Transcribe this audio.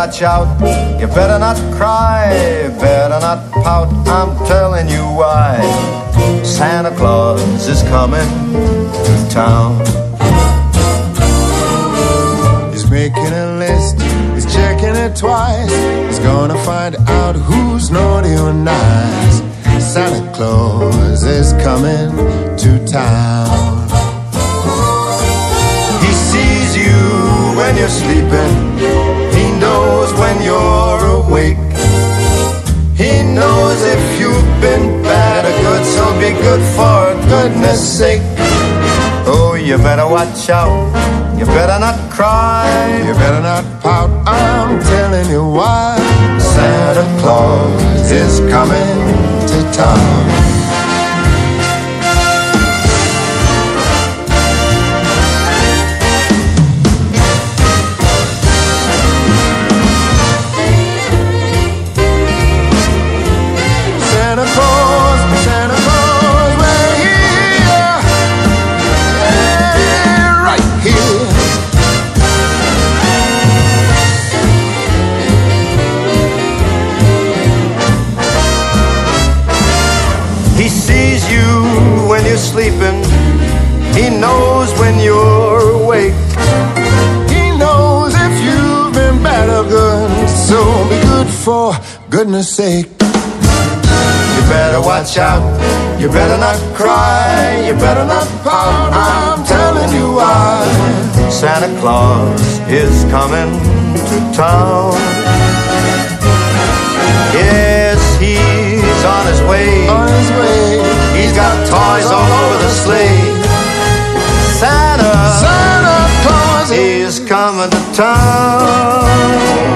watch out, you better not cry, better not pout, I'm telling you why. Santa Claus is coming to town. He's making a list, he's checking it twice. He's gonna find out who's naughty or nice. Santa Claus is coming to town. He sees you when you're sleeping, he knows when you're awake. He knows if you've been bad or good, so be good for goodness sake. Oh, you better watch out, you better not cry, you better not pout, I'm telling you why. Santa Claus is coming to town. Santa Claus, we're here, yeah, right here. He sees you when you're sleeping, he knows when you're awake. He knows if you've been bad or good, so be good for goodness sake. You better watch out, you better not cry, you better not pout, I'm telling you why. Santa Claus is coming to town. Yes, he's on his way, he's got toys all over the sleigh. Santa Claus is coming to town.